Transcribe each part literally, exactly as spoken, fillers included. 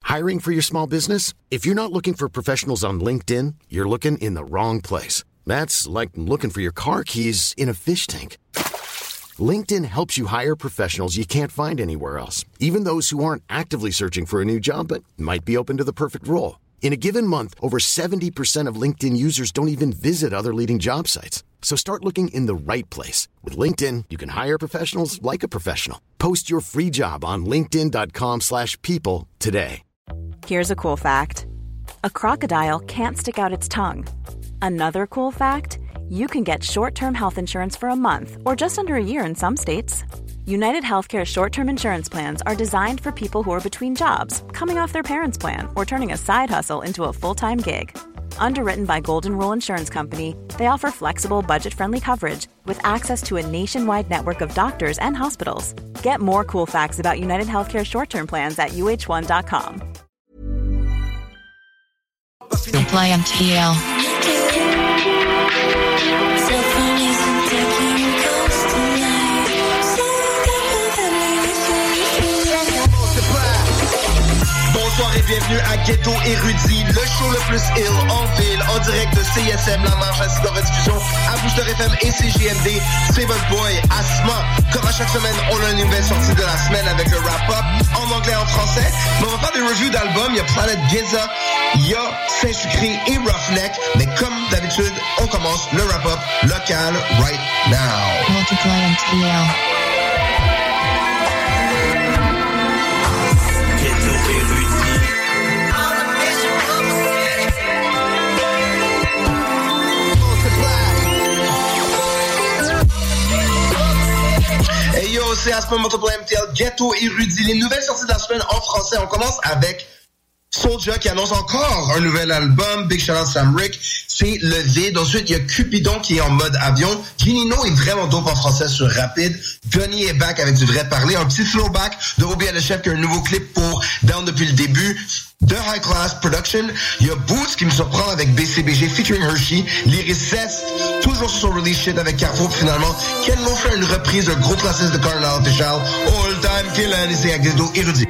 Hiring for your small business? If you're not looking for professionals on LinkedIn, you're looking in the wrong place. That's like looking for your car keys in a fish tank. LinkedIn helps you hire professionals you can't find anywhere else, even those who aren't actively searching for a new job but might be open to the perfect role. In a given month, over seventy percent of LinkedIn users don't even visit other leading job sites. So start looking in the right place. With LinkedIn, you can hire professionals like a professional. Post your free job on linkedin.com slash people today. Here's a cool fact. A crocodile can't stick out its tongue. Another cool fact, you can get short-term health insurance for a month or just under a year in some states. United Healthcare short-term insurance plans are designed for people who are between jobs, coming off their parents' plan, or turning a side hustle into a full-time gig. Underwritten by Golden Rule Insurance Company, they offer flexible, budget-friendly coverage with access to a nationwide network of doctors and hospitals. Get more cool facts about United Healthcare short-term plans at U H one dot com. Apply M T L. Bonsoir et bienvenue à Ghetto Érudit, le show le plus ill en ville, en direct de C S M, La Marche, ainsi de rediffusion à Booster F M et C G M D. C'est votre boy, Asma. Comme à chaque semaine, on a une nouvelle sortie de la semaine avec le wrap-up en anglais et en français. Mais on va faire des reviews d'albums. Il y a Planet Giza, il y a Saint-Sucré et Roughneck. Mais comme d'habitude, on commence le wrap-up local right now. Multiply M T L. Hey yo, c'est Asma Multiply M T L, Ghetto Érudit. Les nouvelles sorties de la semaine en français, on commence avec Soulja qui annonce encore un nouvel album. Big shout out Sam Rick. C'est Le Vide. Ensuite, il y a Cupidon qui est en mode avion. Ginino est vraiment dope en français sur Rapide. Gunny est back avec du vrai parler. Un petit throwback de Robbie et le Chef qui a un nouveau clip pour Down depuis le début. The High Class Production. Il y a Boots qui me surprend avec B C B G featuring Hershey. Lyricist, toujours sur son release shit avec Carrefour. Finalement, Ken Lo fait une reprise d'un gros classiste de Cardinal Official. All Time Killin' et c'est à Ghetto Érudit.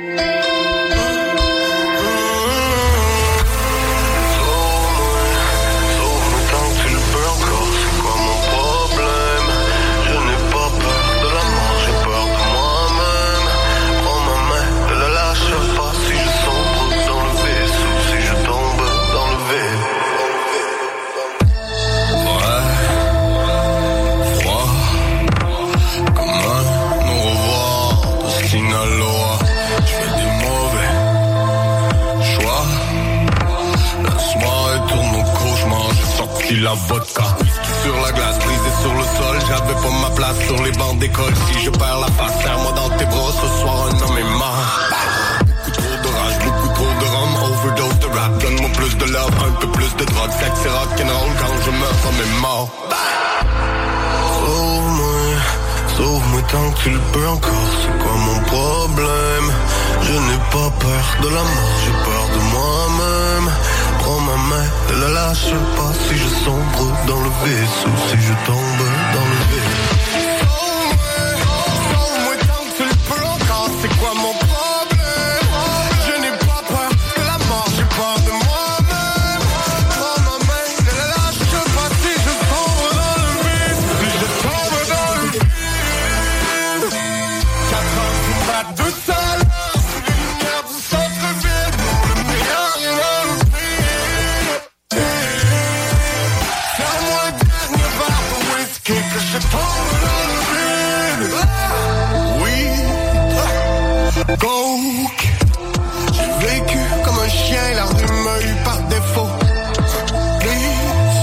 La vodka, sur la glace, brisée sur le sol. J'avais pas ma place sur les bancs d'école. Si je perds la face, serre-moi dans tes bras. Ce soir un homme est mort. Beaucoup trop de rage, beaucoup trop de rhum. Overdose de rap, donne-moi plus de love. Un peu plus de drogue, sexe et rock'n'roll. Quand je meurs, l'homme est mort. Sauve-moi, sauve-moi tant que tu le peux encore. C'est quoi mon problème? Je n'ai pas peur de la mort, j'ai peur de moi-même. Prends ma main, ne la lâche pas. Si je sombre dans le vaisseau, si je tombe dans le vide. Sauve-moi tant que tu le peux encore. C'est quoi mon problème? Je n'ai pas peur de la mort, j'ai peur de moi-même. Prends ma main, ne la lâche pas. Si je sombre dans le vide, si je tombe dans le vide. Quatre heures du mat, deux salles. Lumière du centre-ville, le meilleur est là. Coke. J'ai vécu comme un chien, la rue m'a eu par défaut. Please,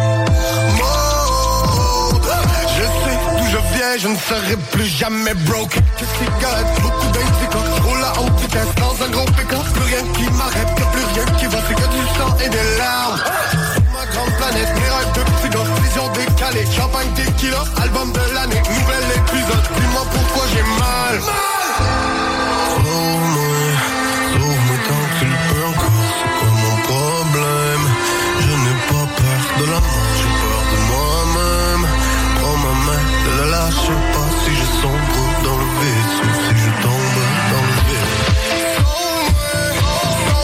mode. Je sais d'où je viens, je ne serai plus jamais broke. Qu'est-ce qui gagne? Beaucoup d'indications. Je roule à haute vitesse dans un gros pick-up. Plus rien qui m'arrête, y'a plus rien qui va. C'est que du sang et des larmes. Ma grande planète, mes rêves de petits gosses, vision décalée. Champagne, tequila, album de l'année, nouvel épisode. Dis-moi pourquoi j'ai mal. Sauve-moi, sauve-moi tant que tu le peux encore. C'est quoi mon problème? Je n'ai pas peur de la mort, j'ai peur de moi-même. Prends ma main, ne la lâche pas. Si je sombre dans le vaisseau, si je tombe dans le vide. Sauve-moi,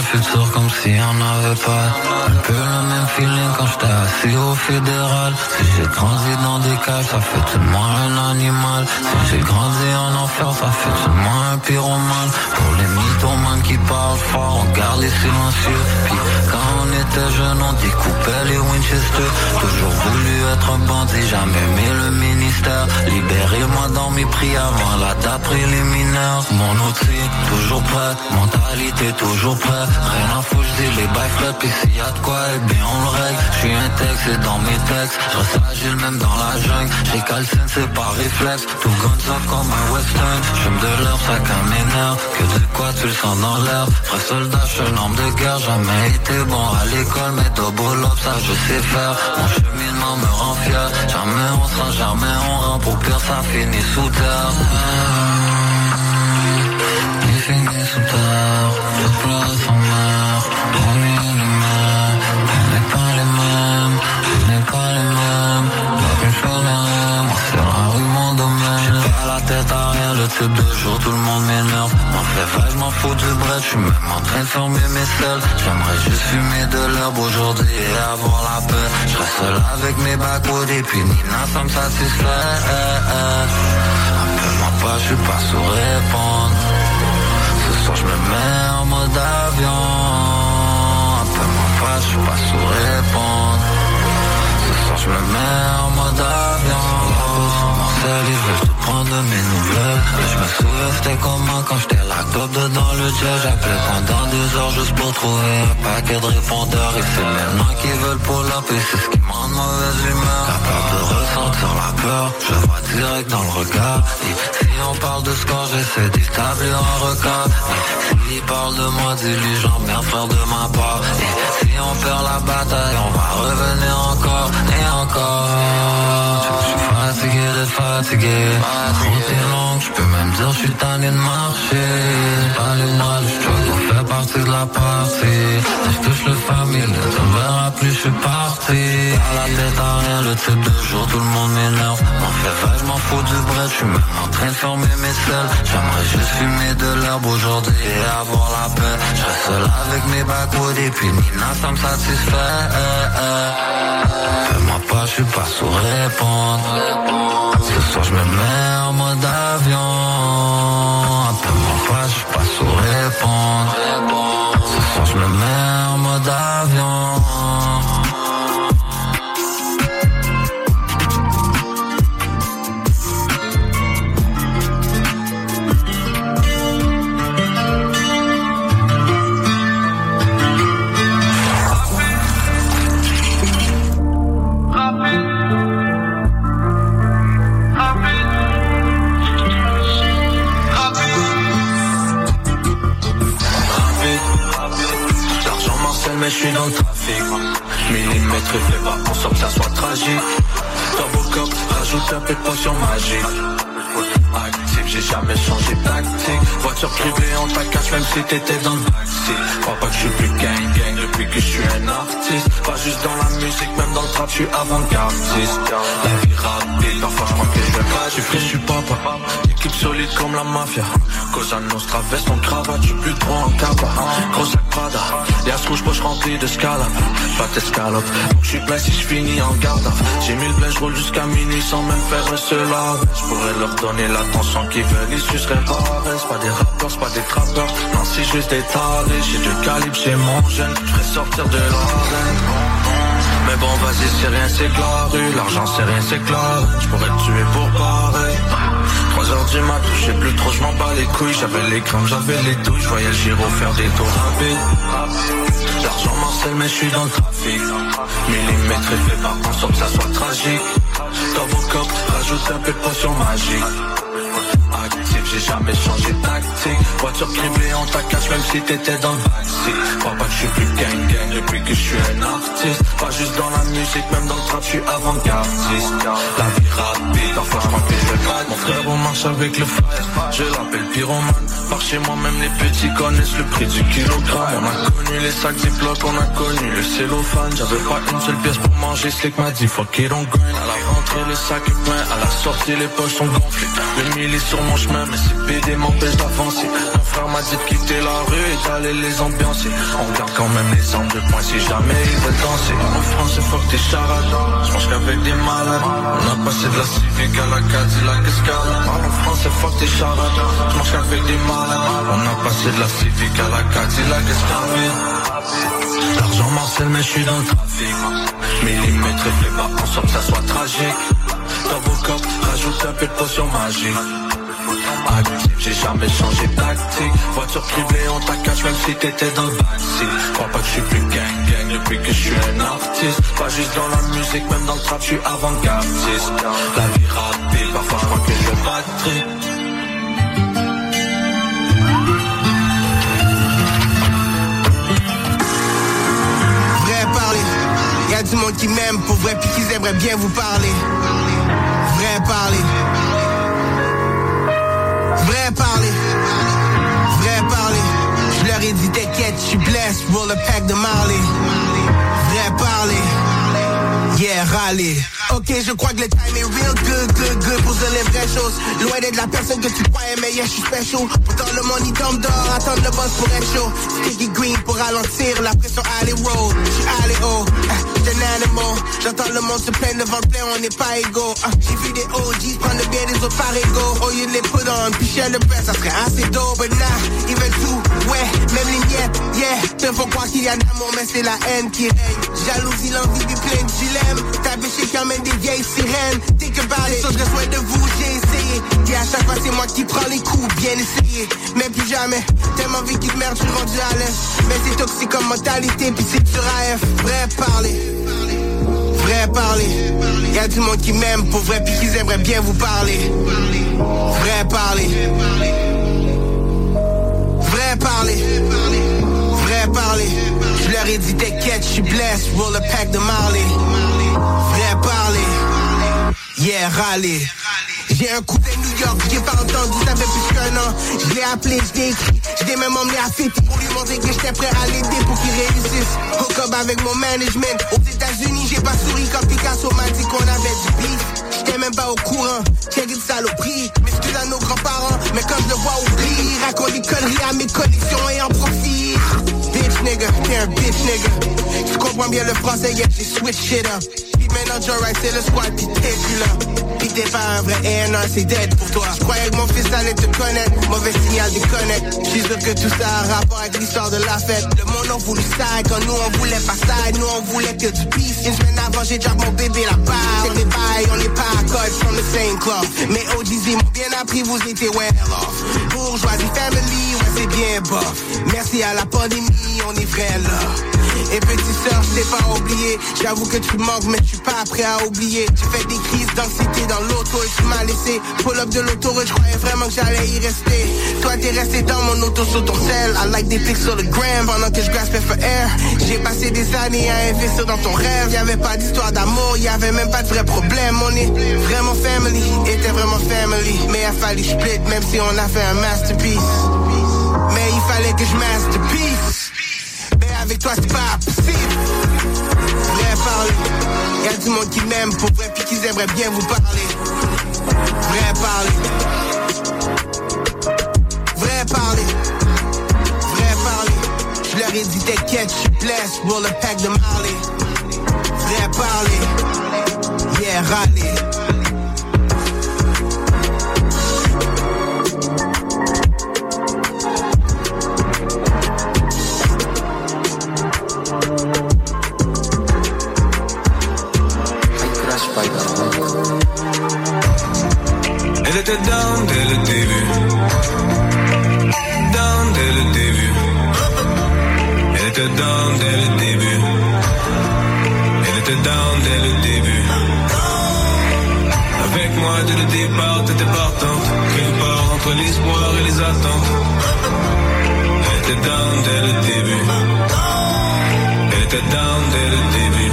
futur comme si on n'avait pas. Un peu le même feeling quand j'étais assis au fédéral. Si j'ai grandi dans des cages, ça fait de moi un animal. Si j'ai grandi en enfer, ça fait de moi un pyromane. Pour les mythomanes qui parlent fort, on garde les silencieux. Puis quand on était jeune, on découpait les Winchester. Toujours voulu être un bandit, jamais aimé le ministère. Libérez-moi dans mes prix avant la date préliminaire. Mon outil, toujours prêt, mentalité toujours prêt. Rien à foutre, j'dis les bails frais. Pis s'il y a de quoi, eh bien on le règle. J'suis un texte et dans mes textes, j'reste agile même dans la jungle. J'ai calcine, c'est par réflexe. Tout guns up comme un western. J'fume de l'herbe, ça calme mes nerfs. Que de quoi tu le sens dans l'air. Vrai soldat, j'suis un homme de guerre. Jamais été bon à l'école, mais double up, ça je sais faire. Mon cheminement me rend fier. Jamais on sera, jamais on rend. Pour pire, ça finit sous terre. Il finit sous terre. Le place en mer. On est les mêmes. On n'est pas les mêmes. On n'est pas les mêmes. La plus chose les mêmes. C'est la rue mon domaine. J'ai pas la tête à rien. Le type de jour, tout le monde m'énerve. M'en fait vague, j'm'en fous du bread. J'suis même en train de fermer mes selles. J'aimerais juste fumer de l'herbe aujourd'hui et avoir la paix. J'reste seul avec mes backwoods et puis Nina, ça me satisfait. Appelle-moi pas, j'suis pas sous répondre. Ce soir j'me mets en mode avion. Appelle-moi pas, j'suis pas sous répondre. Ce soir j'me mets en mode avion. Marcel, il veut te prendre de mes nouvelles. Je me souviens c'était comment quand j'étais la top dedans le jet. J'appelais pendant deux heures juste pour trouver un paquet de répondeurs. Et c'est maintenant qu'ils veulent pull up et c'est ce qui me rend de mauvaise humeur. Capable de ressentir la peur, je le vois direct dans le regard. Et si on parle de score, j'essaie d'établir un record. Et s'il parle de moi, dis-lui j'emmerde frère de ma part. Et si on perd la bataille, on va revenir encore et encore. Je suis fatigué d'être fatigué. Route est longue, je peux même dire je suis tanné de marcher. Allez-moi, le struggle fait partie de la partie. Si je touche le famille, tu me verras plus, je suis parti. À la tête à rien, le type de jour, tout le monde m'énerve. M'en fait vague, j'm'en fous du bread, je suis même en train de fermer mes selles. J'aimerais juste fumer de l'herbe aujourd'hui et avoir la paix. Je reste seul avec mes backwoods et puis Nina, ça me satisfait. Fais-moi pas, je suis pas sous répondre. Ce soir je me mets en mode avion. Appelle-moi pas, je suis pas sous répondre. Ce soir je me mets en mode avion. Mais je suis dans le trafic. Millimètre fait pas en sorte que ça soit tragique. Double cup, rajoute un peu de potion magique. Actif, j'ai jamais changé de tactique. Voiture privée en ta cache même si t'étais dans le backseat. Crois pas que je suis plus gang gang depuis que je suis un artiste. Pas juste dans la musique, même dans le trap, je suis avant-gardiste. La vie rapide, parfois je crois que je vais pas. Je suis frais, je suis papa. Équipe solide comme la mafia. Cosa Nostra, veste en cravate, j'suis plus trop en capa. Gros sac Prada, liasse rouge, poche remplie de scala. Pas d'escalope, donc j'suis plein si j'finis en garde. J'ai mis le plein, j'roule jusqu'à minuit sans même faire un seul arrêt. J'pourrais leur donner l'attention qu'ils veulent, ils suceraient pareil. C'est pas des rappeurs, c'est pas des trappeurs, non c'est juste des tarés. J'ai deux calibres chez mon jeune, j'ferais sortir de l'arène. Mais bon vas-y c'est rien c'est que la rue. L'argent c'est rien c'est que la reine. J'pourrais te tuer pour pareil. Trois heures du mat, je sais plus trop, je m'en bats les couilles. J'avais les crampes, j'avais les douilles. Je voyais le gyro faire des tours rapides. L'argent Marcel mais je suis dans le trafic. Millimètre et fait pas en sorte que ça soit tragique. Double cup, rajoute un peu de potion magique. Actif, j'ai jamais changé de tactique. Voiture privée en ta cache même si t'étais dans le backseat. Crois pas que je suis plus gang gang depuis que je suis un artiste. Pas juste dans la musique, même dans le trap, je suis avant-gardiste. La vie rapide, parfois je crois que je vais pas. Mon frère on marche avec le frère, je l'appelle pyromane. Par chez moi même les petits connaissent le prix du kilogramme. On a connu les sacs Ziploc, on a connu le cellophane. J'avais pas une seule pièce pour manger, Slick m'a dit fuck it on grind. À la rentrée le sac est plein, à la sortie les poches sont gonflées. Le mille est sur mon chemin mais ces B D m'empêchent d'avancer. frère m'a dit de quitter la rue et d'aller les ambiancer. On garde quand même les armes de poing si jamais ils veulent danser. En France c'est fuck tes charades, je mange qu'avec des malades. On a passé de la civique à la Cadillac Escalade. En France c'est fuck tes charades, je mange qu'avec des malades. On a passé de la civique à la Cadillac Escalade. L'argent marcel mais je suis dans le trafic. Millimètre fais pas en sorte que ça soit tragique. Dans vos copes, rajoute un peu de potion magique. Actif, j'ai jamais changé de tactique. Voiture privée, on t'accache même si t'étais dans le backseat. Crois pas que je suis plus gang gang depuis que je suis un artiste. Pas juste dans la musique, même dans le trap, je suis avant-gardiste. La vie rapide, parfois je crois que je battrai. Y'a du monde qui m'aime pour vrai pis qu'ils aimeraient bien vous parler. Vrai parler. Vrai parler. Vrai parler. Je leur ai dit t'inquiète, je suis blessed pour le pack de Marley. Vrai parler. Yeah, râler. Ok, je crois que le time est real good, good, good pour dire les vraies choses. Loin d'être la personne que tu croyais, mais yeah, je suis special. Pourtant le monde il tombe dehors, attendre le boss pour être chaud. Sticky green pour ralentir, la pression alley road. J'suis allé haut, j'suis un animal. J'entends le monde se plaindre devant le plein, on n'est pas égaux. Uh, J'ai vu des O Gs prendre le bien des autres par ego. Au lieu de les put on, puis share le best, ça serait assez dope. But nah, ils veulent tout, ouais, même les miettes, yeah. Te faut croire qu'il y a d'amour, mais c'est la haine qui règne. Jalousie, l'envie, puis plein de dilemmes. Ta biche est quand même des vieilles sirènes. Think about it, je souhaite de vous, j'ai essayé. Et à chaque fois c'est moi qui prends les coups, bien essayé. Mais plus jamais, tellement vie qui te merde, je suis rendu à l'aise. Mais c'est toxique comme mentalité, puis c'est sur A F. Vrai parler. Vrai parler. Y'a du monde qui m'aime pour vrai, puis qu'ils aimeraient bien vous parler. Vrai parler. Vrai parler. Vrai parler. Je leur ai dit t'inquiète, je suis blessed pour le pack de Marley. Vrai parler. Yeah, râler. J'ai un cousin de New York, j'ai pas entendu, ça fait plus qu'un an. Je l'ai appelé, je l'ai écrit, je l'ai même emmené à fêter pour lui montrer que j'étais prêt à l'aider pour qu'il réussisse. Hook up avec mon management. Aux États-Unis, j'ai pas souri quand Picasso m'a dit qu'on avait du beef. J'étais même pas au courant, check une saloperie. M'excuse à nos grands-parents, mais quand je le vois oublie, il raconte des conneries à mes collections et en profite. Bitch nigga, t'es un bitch nigga. Tu comprends bien le français, yeah, j'ai switch shit up. Puis maintenant, Joe Wright, c'est le squad, pis t'es plus là. Pis t'es pas un vrai A and R, c'est dead pour toi. J'croyais que mon fils allait te connaître, mauvais signal déconnect. J'suis sûr que tout ça a un rapport avec l'histoire de la fête. Le monde a voulu ça, quand nous on voulait pas ça, nous on voulait que du peace. Une semaine avant, j'ai drop mon bébé la part. C'est des bails, on n'est pas à code from the same club. Mais O G Z m'ont bien appris, vous étiez well off. Bourgeoisie family, ouais c'est bien bof. Merci à la pandémie, on est vrai là. Et petite sœur, je t'ai pas oublié. J'avoue que tu manques, mais je suis pas prêt à oublier. J'ai fait des crises d'anxiété dans l'auto et tu m'as laissé. Pull up de l'autoroute, je croyais vraiment que j'allais y rester. Toi t'es resté dans mon auto sur ton sel. I like des pics sur le gram pendant que je graspais for air. J'ai passé des années à investir dans ton rêve. Y'avait pas d'histoire d'amour, y'avait même pas de vrai problème. On est vraiment family, était vraiment family. Mais il a fallu split, même si on a fait un masterpiece. Mais il fallait que je masterpiece. Avec toi c'est pas possible. Vrai parler. Y'a du monde qui m'aime pour vrai pis qu'ils aimeraient bien vous parler. Vrai parler. Vrai parler. Vrai parler. Je leur ai dit t'inquiète, je suis blessed pour le pack de Marley. Vrai parler. Yeah, râler. Elle était down dès le début. Down dès le début. Elle était down dès le début. Elle était down dès le début. Avec moi dès le départ, t'étais partante. Quelque part entre l'espoir et les attentes. Elle était down dès le début. Elle était down dès le début.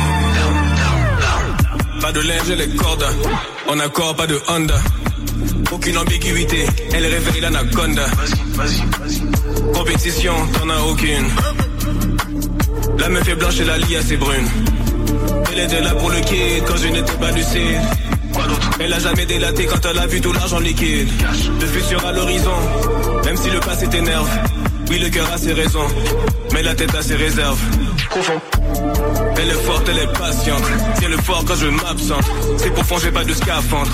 Pas de linge et les cordes. En accord, pas de Honda. Aucune ambiguïté, elle réveille l'anaconda. Vas-y, vas-y, vas-y. Compétition, t'en as aucune. La meuf est blanche et la lie assez brune. Elle était là pour le kid quand je n'étais pas lucide. Quoi d'autre? Elle a jamais délaté quand elle a vu tout l'argent liquide. Le futur à l'horizon, même si le passé t'énerve. Oui, le cœur a ses raisons, mais la tête a ses réserves. Profond. Elle est forte, elle est patiente. Tiens le fort quand je m'absente. C'est profond, j'ai pas de scaphandre.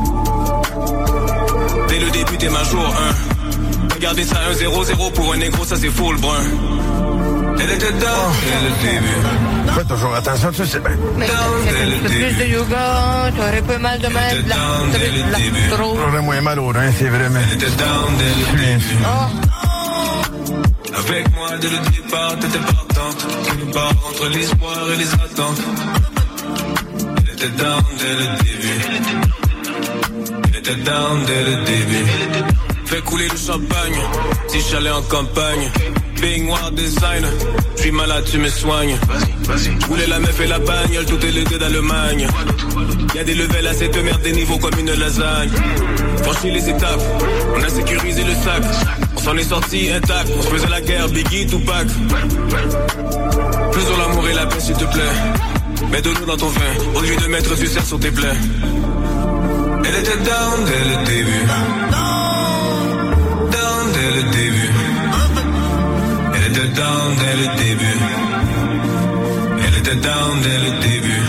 Dès le début, t'es ma jour un. Regardez ça, un zéro zéro pour un négro, ça c'est faux le brun. Elle était down dès le début. Fais toujours attention, tu sais bien. Mais fais un peu plus de yoga, t'aurais pas mal de mal de la trop. J'aurais moins mal au rein, c'est vrai, mais... Elle était down dès le début. Oh. Avec moi dès le départ, t'étais partante. Quelque part entre l'espoir et les attentes. Elle était down dès le début. Elle était down dès le début. Fais couler le champagne, si j'allais en campagne. Baignoire design, j'suis malade, tu me soignes. Vas-y, vas-y. Voulais la meuf et la bagnole, tout est le deux d'Allemagne. Y'a des levels à cette merde, des niveaux comme une lasagne. Franchis les étapes, on a sécurisé le sac. On s'en est sorti intact, on se faisait la guerre, Biggie, Tupac. Faisons l'amour et la paix s'il te plaît. Mets de l'eau dans ton vin, au lieu de mettre du sel sur tes plaies. Elle était down dès le début. Down dès le début. Elle était down dès le début. Elle était down dès le début.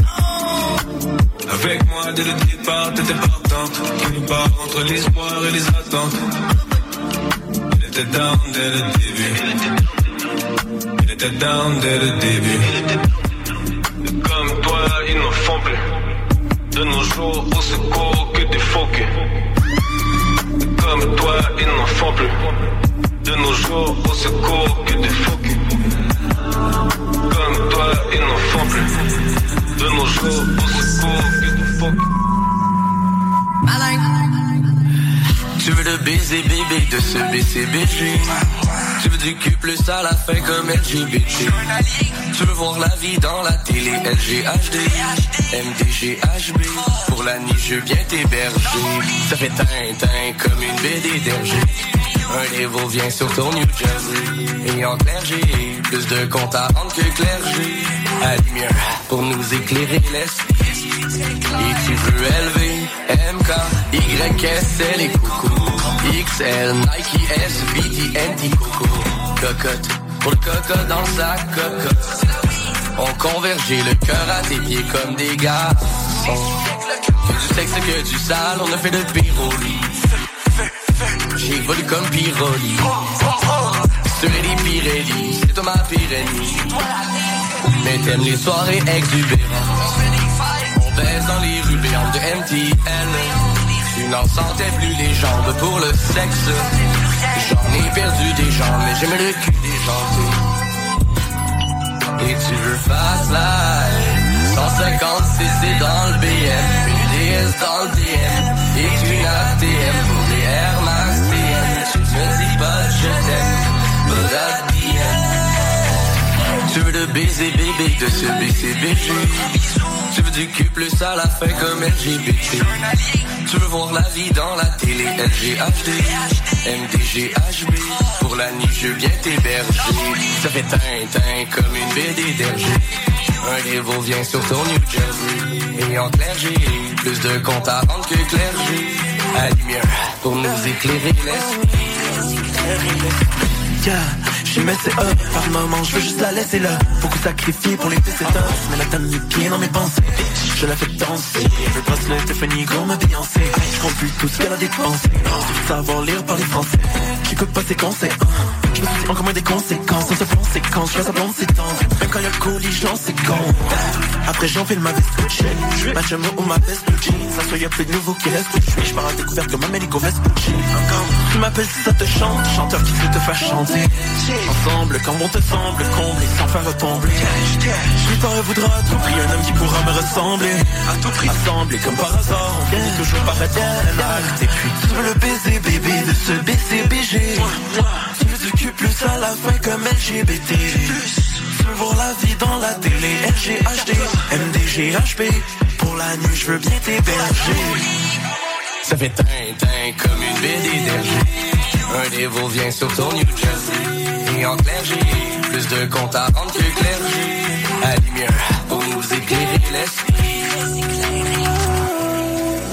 Avec moi dès le départ, t'étais partante. Quelque part entre l'espoir et les attentes. Elle était down dès le début. Elle était down dès le début. Comme toi, ils n'en font plus. De nos jours, au secours que des faux culs. Comme toi, ils n'en font plus. De nos jours, au secours que des faux culs. Comme toi, ils n'en font plus. De nos jours, au secours que des faux culs. Tu veux le baiser bébé de ce B C B G. Tu veux du cul plus à la fin comme L G B T. Tu veux voir la vie dans la télé L G H D M D G H B. Pour la nuit je viens t'héberger. Ça fait tintin comme une B D d'Hergé. Un niveau vient sur ton New Jersey. Et en clergé, plus de comptes à rendre que clergé. À lumière pour nous éclairer l'esprit. Et tu veux élever M K, Y S L et coucou. X L, Nike S, B T N T Coco. Cocotte, pour le coco dans sa cocotte. On convergeait le cœur à tes pieds comme des garçons. Que du sexe que du sale, on a fait de pyroli. J'ai volé comme Piroli. Sur les Pirelli, c'est toi ma Pyrénie. Mais t'aimes les soirées exubérantes. On baisse dans les rues béantes de M T L. Tu n'en sentais plus les jambes pour le sexe. J'en ai perdu des jambes, mais j'aime le cul des gentils. Et tu veux fast life, cent cinquante cc dans le B M, une D S dans le D M, et une A T M pour les Air Max T M. Tu me dis pas je t'aime, but at the end. Tu veux le baiser bébé de ce B C B G. Tu veux du cul plus à la fin comme L G B T. Tu veux voir la vie dans la télé L G H D M D G H B. Pour la nuit je viens t'héberger. Ça fait tintin comme une B D d'Hergé. Un niveau vient sur ton New Jersey. Et en clergé, plus de comptes à rendre que clergé. À lumière pour nous éclairer l'esprit. Yeah, j'y mets c'est up, par moment je veux juste la laisser là. Beaucoup sacrifier pour les P C tops, mais là t'as mis le pied dans mes pensées. Je la fais danser, je passe le Tiffany comme Beyoncé. Je compte plus tout ce qu'elle a dépensé. Sans savoir lire par les français, j'écoute pas ses conseils. Je me suis encore moins des conséquences, sans se conséquence, je fais semblant de s'étendre. Même quand y'a le colis, j'en sais con. Après j'enfile ma veste Gucci, ma chemin ou ma veste Gucci. Ça soit y'a plus de nouveau qui reste où je suis. Je pars à découverte comme Amélico Vespucci. Encore, tu m'appelles si ça te chante, chanteur qui sait te faire chanter. Ensemble, quand bon te semble, comblé sans faire retomber. Je lui t'en voudra à tout prix, un homme qui pourra me ressembler. À tout prix, assemblé comme par hasard, on vient toujours par acte. Et puis tu veux le baiser bébé de ce B C B G. Tu veux du cul plus à la fin comme L G B T. Tu veux voir la vie dans la télé L G H D M D G H B. Pour la nuit je veux bien t'héberger. Ça fait tintin comme une B D d'Hergé. Un niveau vient sur ton New Jersey. Et en clergé, plus de comptes à rendre que clergé. À lumière pour nous éclairer l'esprit.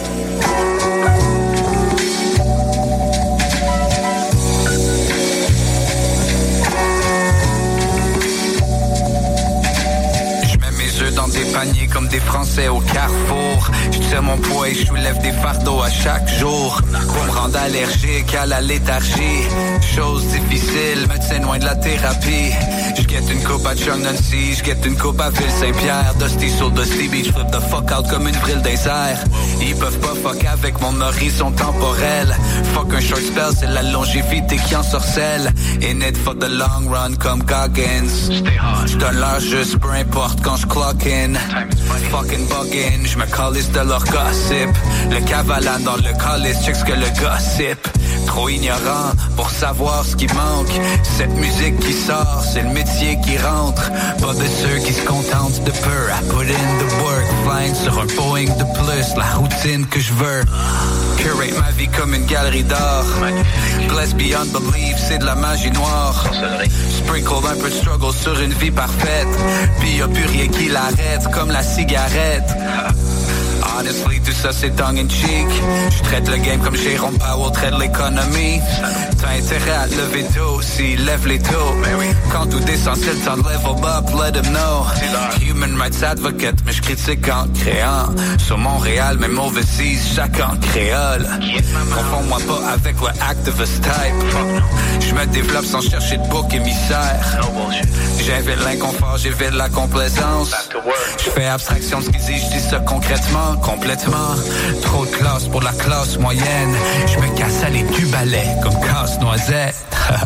français au carrefour. Je tiens mon poids et je soulève des fardeaux à chaque jour. Pour me rendre allergique à la léthargie. Chose difficile, me tiens loin de la thérapie. Je guette une coupe à Chung Nancy, je guette une coupe à Ville-Saint-Pierre. Dusty sur Dusty Beach, flip the fuck out comme une vrille des airs. Ils peuvent pas fuck avec mon horizon temporel. Fuck un short spell, c'est la longévité qui en sorcelle. In it for the long run comme Goggins. Je donne l'heure juste peu importe quand je clock in. Fucking buggin', je me calisse de leur gossip. Le cavalan dans le calice, check ce que le gossip. Trop ignorant pour savoir ce qui manque. Cette musique qui sort, c'est le métier qui rentre. Pas de ceux qui se contentent de peu. I put in the work, flying sur un Boeing de plus. La routine que je veux. Curate ma vie comme une galerie d'art. Blessed beyond belief, c'est de la magie noire. Sprinkle un peu de struggle sur une vie parfaite. Puis y'a plus rien qui l'arrête, comme la cigarette. Honestly, tout ça c'est tongue in cheek. Je traite le game comme Jérôme Powell traite l'économie. T'as intérêt à te lever tôt, si lève les taux. Quand tout descend, c'est le temps de level up, let them know. Human rights advocate, mais je critique en créant. Sur Montréal, même overseas, chacun créole. Confonds-moi pas avec le activist type. Je me développe sans chercher de bouc émissaire. J'invite l'inconfort, j'évite la complaisance. Je fais abstraction de ce qu'ils disent, je dis ça concrètement. Complètement, trop de classe pour la classe moyenne. Je me casse à les du balai comme casse-noisette.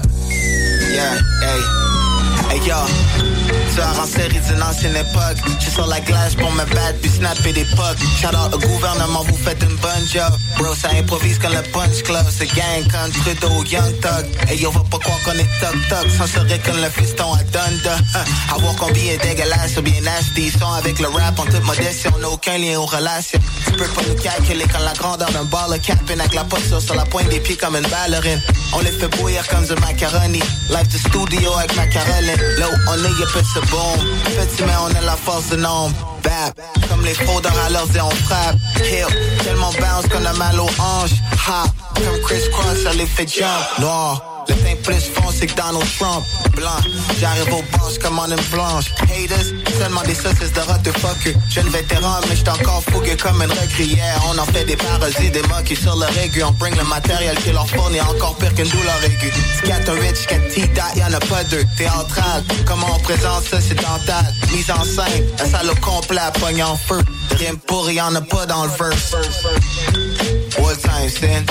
Yeah, hey, hey yo. Tueur en série d'une ancienne époque. J'suis sur la glace pour me battre puis snapper des pucks. Shout out au gouvernement, vous faites une bonne job. Bro, ça improvise comme le punch club. C'est gang comme Trudeau, Young Thug. Hey yo, va pas croire qu'on est toc-toc. Sans serait comme le fiston à Donda. Hein, à voir combien est dégueulasse ou bien nasty. Ils sont avec le rap en toute modestie. On n'a aucun lien aux relations. Tu peux pas nous calculer quand la grandeur d'un bar le capin. Avec la posture sur la pointe des pieds comme une ballerine. On les fait bouillir comme du macaroni. Live du studio avec ma Caroline. Là où on est, y'a pas de ce boom. Petit mais on a la force de nombre. Bap, comme les fraudeurs à l'heure et on frappe. Hill, tellement bounce qu'on a mal aux hanches. Ha, comme Chris Cross, ça les fait jump. Noir, le teint plus foncé que Donald Trump. Blanc, j'arrive au boss comme en une blanche. Haters, seulement des saucisses de rot de fuck you. Jeune vétéran, mais j'suis encore fougueux comme une recruière. On en fait des parodies, des moquis sur le régu. On bring le matériel qui leur fournit encore pire qu'une douleur aiguë. quatre rich, quatre T-dot, y'en a pas deux. Théâtral, comment on présente ça, c'est dental. Mise en scène, la salle au complet à pogne en feu. Rime pourri, y'en a pas dans le verse. All time sin.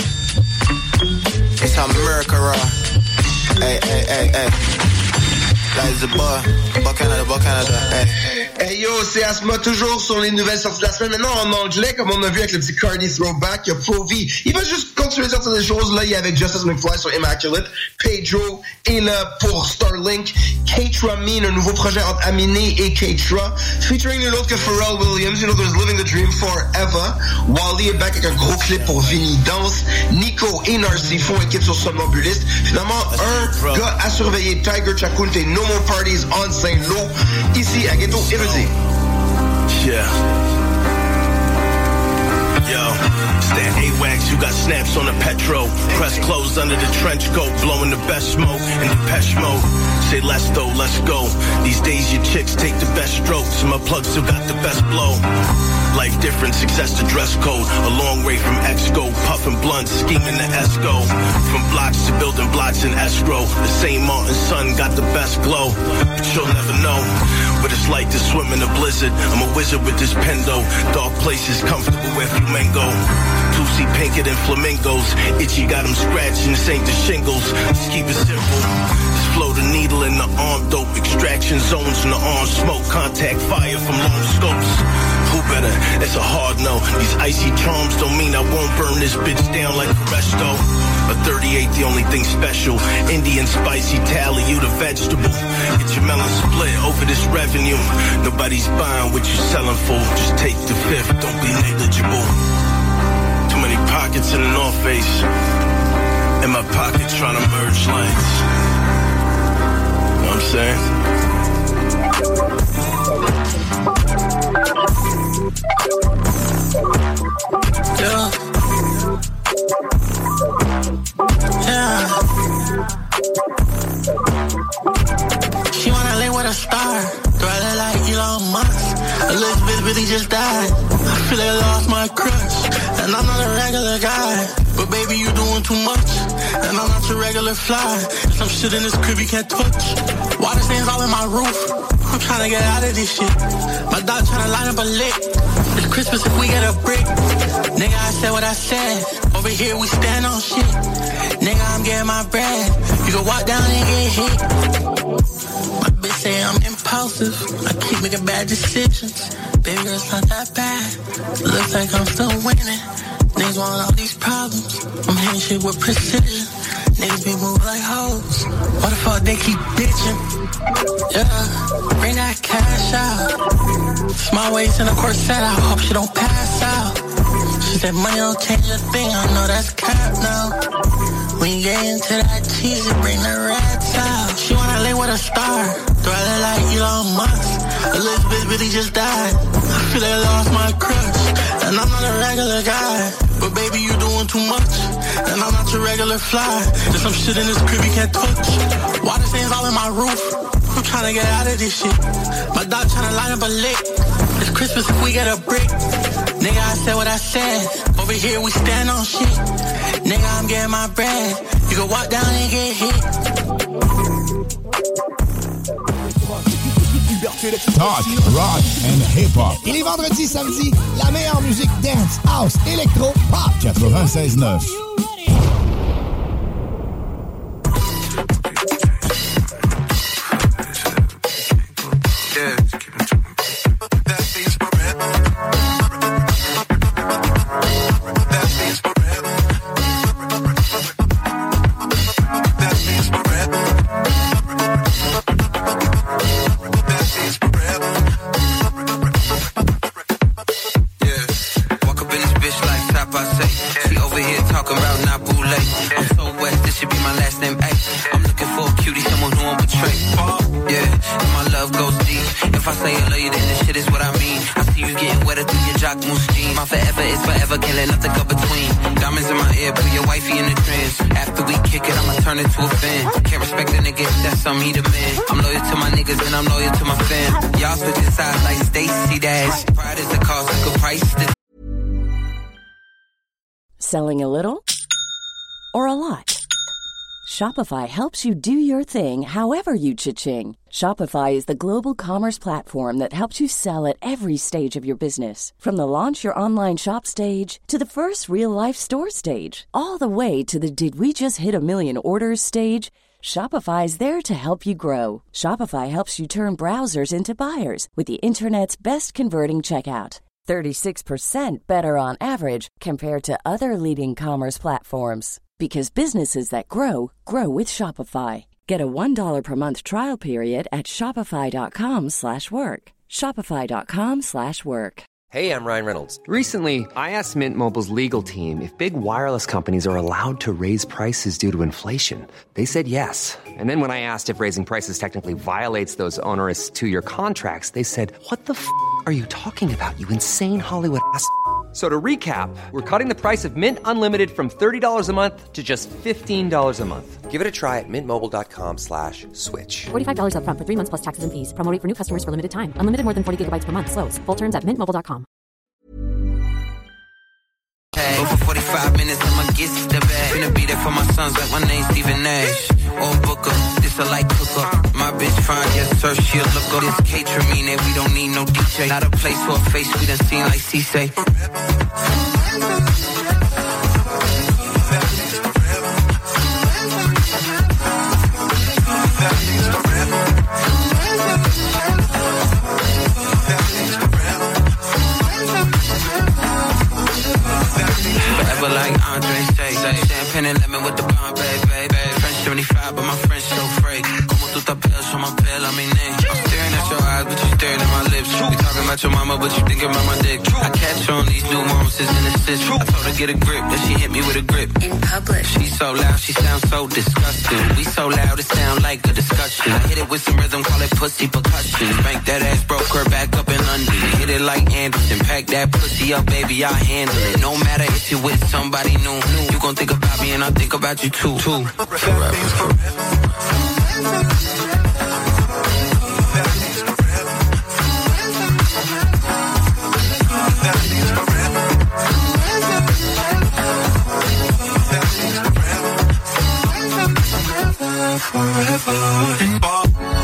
It's a murderer. Hey, hey, hey, hey. Là, c'est bas. Bas Canada, bas Canada. Hey. Hey yo, c'est Asma, toujours sur les nouvelles sorties de la semaine. Maintenant, en anglais, comme on a vu avec le petit Cardi Throwback, il y a Pro V. Il va juste continuer à sortir des choses. Là, il y a avec Justice McFly sur Immaculate. Pedro est là pour Starlink. Keitra Mean, un nouveau projet entre Aminé et Keitra. Featuring nul autre que Pharrell Williams. You know, there's Living the Dream Forever. Wally est back avec un gros clip pour Vinny Danse. Nico et Narcy font équipe sur Somnambuliste. Finalement, un gars à surveiller, Tiger Chakunte, No More Parties on Saint-Lô. Ici, à Ghetto Érudit. Yeah. Yo, it's that A-Wax, you got snaps on the Petro. Press clothes under the trench coat, blowing the best smoke in Depeche Mode. Say let's though, let's go. These days your chicks take the best strokes. My plug still got the best blow. Life different, success the dress code. A long way from Exco, puffing blunts, scheming the Esco. From blocks to building blocks in escrow. The same Martin sun got the best glow. But you'll never know what it's like to swim in a blizzard. I'm a wizard with this pendo. Dark places, comfortable where flamingo. Juicy pinker than flamingos. Itchy got them scratching, this ain't the shingles. Just keep it simple. Just flow the needle in the arm dope. Extraction zones in the arm smoke. Contact fire from long scopes. Who better? It's a hard no. These icy charms don't mean I won't burn this bitch down like a resto. A thirty-eight, the only thing special. Indian spicy tally, you the vegetable. Get your melon split over this revenue. Nobody's buying what you're selling for. Just take the fifth, don't be negligible. Too many pockets in the North Face. In my pocket trying to merge lines. Know what I'm saying? Yeah. Yeah. She wanna link with a star. Throw it like Elon Musk. A little bitch, but really just died. I feel like I lost my crush, and I'm not a regular guy. But baby, you doing too much, and I'm not your regular fly. Some shit in this crib you can't touch. Water stains all in my roof. I'm trying to get out of this shit. My dog trying to line up a lick. It's Christmas if we get a brick. Nigga, I said what I said. Over here we stand on shit. Nigga, I'm getting my bread. You can walk down and get hit. My bitch say I'm impulsive. I keep making bad decisions. Baby girl, it's not that bad. Looks like I'm still winning. Niggas want all these problems. I'm hitting shit with precision. Niggas be moving like hoes. Why the fuck they keep bitching? Yeah, bring that cash out. Small waist in a corset, I hope she don't pass out. She said money don't change a thing, I know that's cap now. When you get into that cheesy, bring the rats out. She wanna lay with a star, do I look like Elon Musk? Elizabeth really just died. I feel like I lost my crush, and I'm not a regular guy. But baby, you doing too much, and I'm not your regular fly. There's some shit in this crib you can't touch. Water stains all in my roof. I'm trying to get out of this shit. My dog trying to line up a lick. It's Christmas if we get a brick. Nigga, I said what I said. Over here we stand on shit. Nigga, I'm getting my bread. You can walk down and get hit. Talk, rock and hip-hop. Et les vendredis, samedis, la meilleure musique dance, house, électro, pop. quatre-vingt-seize neuf. Me the man. I'm loyal to my niggas and I'm loyal to my fam. Y'all switching sides like Stacey Dash. Pride is the cost, like a price. The- Selling a little or a lot? Shopify helps you do your thing however you cha-ching. Shopify is the global commerce platform that helps you sell at every stage of your business. From the launch your online shop stage to the first real life store stage, all the way to the did we just hit a million orders stage. Shopify is there to help you grow. Shopify helps you turn browsers into buyers with the internet's best converting checkout. thirty-six percent better on average compared to other leading commerce platforms. Because businesses that grow, grow with Shopify. Get a one dollar per month trial period at shopify.com slash work. Shopify.com slash work. Hey, I'm Ryan Reynolds. Recently, I asked Mint Mobile's legal team if big wireless companies are allowed to raise prices due to inflation. They said yes. And then when I asked if raising prices technically violates those onerous two-year contracts, they said, what the f*** are you talking about, you insane Hollywood ass f- So to recap, we're cutting the price of Mint Unlimited from thirty dollars a month to just fifteen dollars a month. Give it a try at mintmobile.com slash switch. forty-five dollars up front for three months plus taxes and fees. Promo rate for new customers for limited time. Unlimited more than forty gigabytes per month. Slows full terms at mint mobile dot com. Hey, over forty-five minutes, I'ma get the bag. Finna be there for my sons like my name's Stephen Nash. Or Booker, this a light cooker. My bitch fine, yes sir, she'll look up. This catering mean that we don't need no D J. Not a place for a face we done seen like C-Say. Forever like Andre say, champagne and lemon with the blonde, baby, baby. French seventy-five, but my French so fake. Como tú tapeas on my pill, I mean, I'm staring at your eyes, but you staring at my lips. We talking about your mama, but you thinking about my dick. I catch on these nuances in the system. I told her get a grip, then she hit me with a grip. In public. She's so loud, she sounds so disgusting. We so loud, it sound like a discussion. I hit it with some rhythm, call it pussy percussion. Bank that ass, broke her back up in London. Hit it like Anderson, pack that pussy up, baby, I'll handle it. No matter if you with somebody new, you gon' think about me and I think about you too, too. Forever. forever and ball.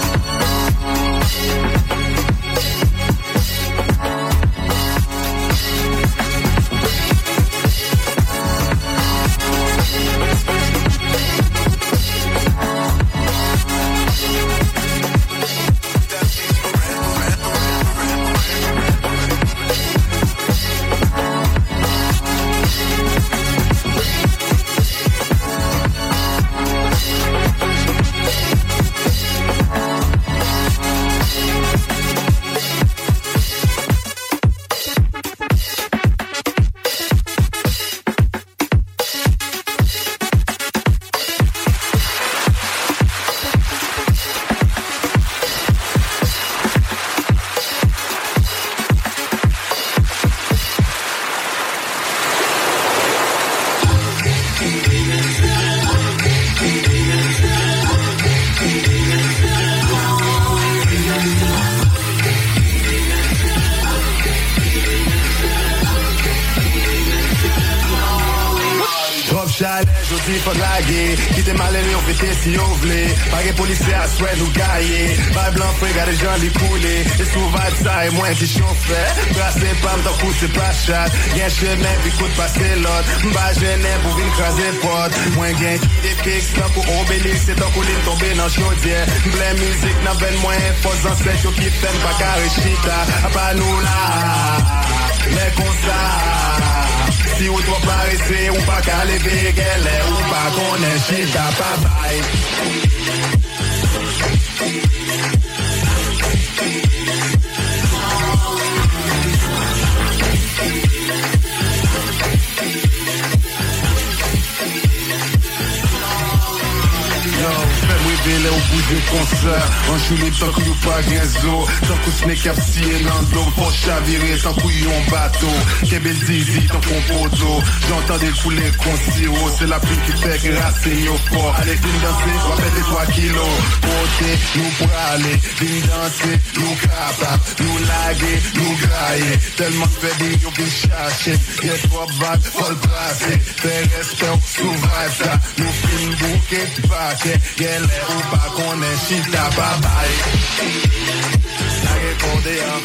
Pas de la guerre, qui t'es mal aimé, on fait tes si on voulait. Pas de policiers à souhait nous gailler. Pas blanc, frère, regarde les gens les couler. Et souvent ça et moins qui chauffait. Brasser pas, m't'en coup c'est pas chat. Gain chemin, puis coup de passer l'autre. M'bas gêné pour venir craser pote. Moins gain qui des pics, là pour obélir. C'est ton colline tombé dans chaudière. Plein musique, n'a ben moins. Faux ancêtres qui t'aiment pas carré chita. A pas nous là, mais comme ça. Si ou toi pas rester ou pas qu'à lever qu'elle est ou pas qu'on est chez ta papaye. Vele au bout de concert, en chouli tant qu'il n'y a pas gazzo, tant que ce n'est qu'à scier l'ando, pour chavirer tant qu'il y a un bateau, qu'est-bel zizi tant qu'on poteau, j'entends des coulées qu'on sirop, c'est la pluie qui fait que racine au fort, allez viens danser, on va mettre trois kilos, côté, nous pour aller, viens danser, nous capables, nous laguer, nous grailler, tellement fait des nous viens chercher, y'a trois vagues, faut le passer, fais respect, souvent ça, nous films bouquet, paquet, y'a l'air ou pas qu'on est chita babaye. La répondez hein.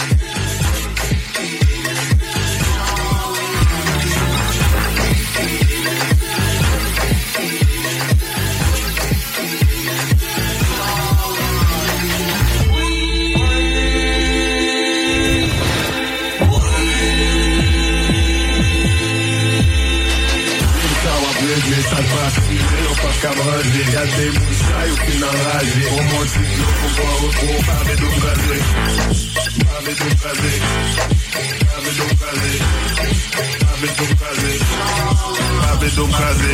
Ça passe, on passe cabragé. Y'a des moussailles ou qui n'enragé. On monte si l'eau, faut voir au trou. Pavé d'eau crasée, pavé d'eau crasée, pavé d'eau crasée, pavé d'eau crasée, pavé d'eau crasée.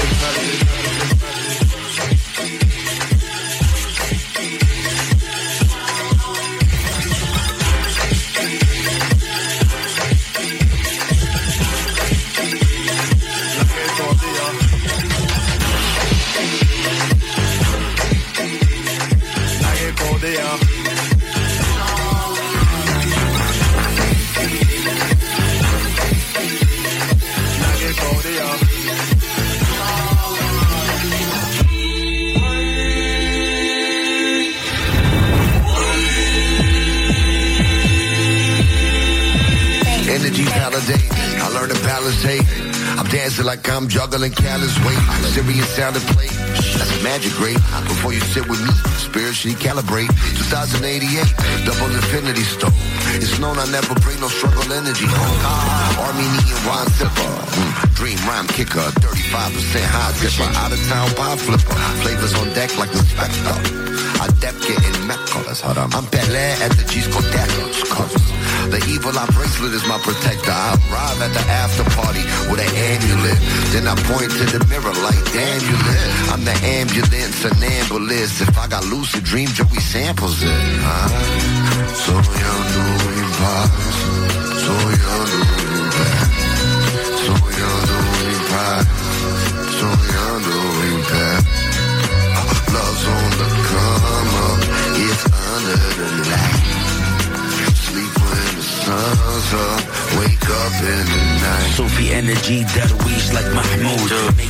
Energy validate, I learned to balance hate. I'm dancing like I'm juggling callous weight. Serious sound and play, that's magic great. Before you sit with me, spiritually calibrate. twenty eighty-eight, double infinity stone. It's known I never bring no struggle energy home. Armenian wine sipper, mm, dream rhyme kicker, thirty-five percent high dipper, out of town pie flipper. Flavors on deck like the Spectre. Adept getting mech colors. I'm Pelé at the G's Codacos covers. The evil eye bracelet is my protector. I arrive at the after party with an amulet. Then I point to the mirror like, damn you lit. I'm the ambulance, an ambulance. If I got lucid dream, Joey samples it. Huh? So young, doing pies. So young, doing bad. So young, doing pies. So young, doing bad. Love's on the come up. It's under the light. Sleep when the sun's up. Wake up in the night. Sophie energy, Darwish like Mahmoud. Make bangers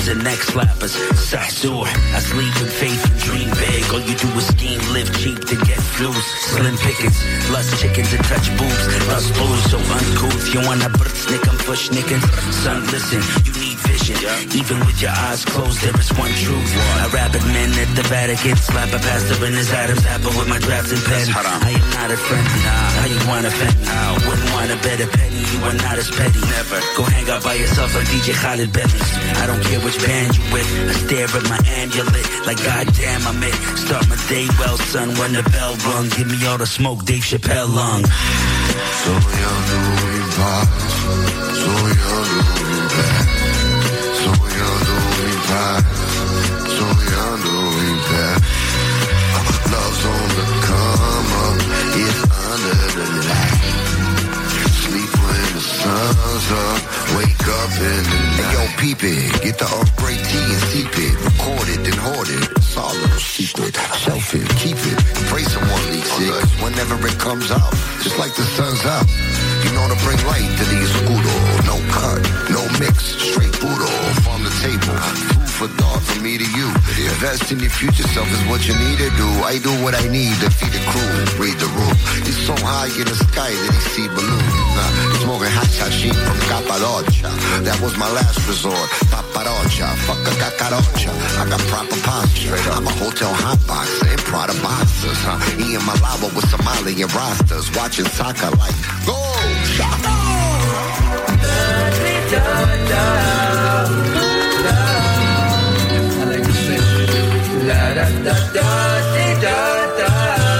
rappers and neck slappers. Sassur, I sleep in faith and dream big. All you do is scheme, live cheap to get flues. Slim pickings, lust chickens and touch boobs. Lust blues, so uncouth. You wanna brtsnick, I'm pushnicking. Son, listen, you need vision. Even with your eyes closed, there is one truth. A rabid man at the Vatican, slap a pastor in his Adam's apple with my drafting pen. I am not a friend, nah. How you wanna offend me? Wouldn't want a better penny, you are not as petty. Never. Go hang out by yourself like D J Khaled Bentley. I don't care which band you with. I stare at my amulet like goddamn I'm it. Start my day well, son, when the bell rung. Give me all the smoke, Dave Chappelle lung. So young, doing pop. So young, doing bad. So young, doing pop. So young, doing bad. Love's on the come up. It's under the light. Sleep when the sun's up. Wake up in the night. Hey, yo, peep it. Get the upgrade tea and steep it. Record it, then hoard it. It's all a little secret. Shelf it, keep it. Pray someone leaks it. Cause whenever it comes out, just like the sun's out, you know to bring light to these scudo. No cut, no mix, straight boodle from the table. Food for thought from me to you. Invest in your future self is what you need to do. I do what I need to feed the crew. Read the room. He's so high in the sky that he see balloons. Nah, he's smoking hashish from Cappadocia. That was my last resort. Paparocha, fuck a cacarocha. I got proper posture. I'm a hotel hotbox and Prada boxers. Huh? Ian Malabo with Somalian rosters. Watching soccer like, go, Shaka! I like to sing. La da da da da da da.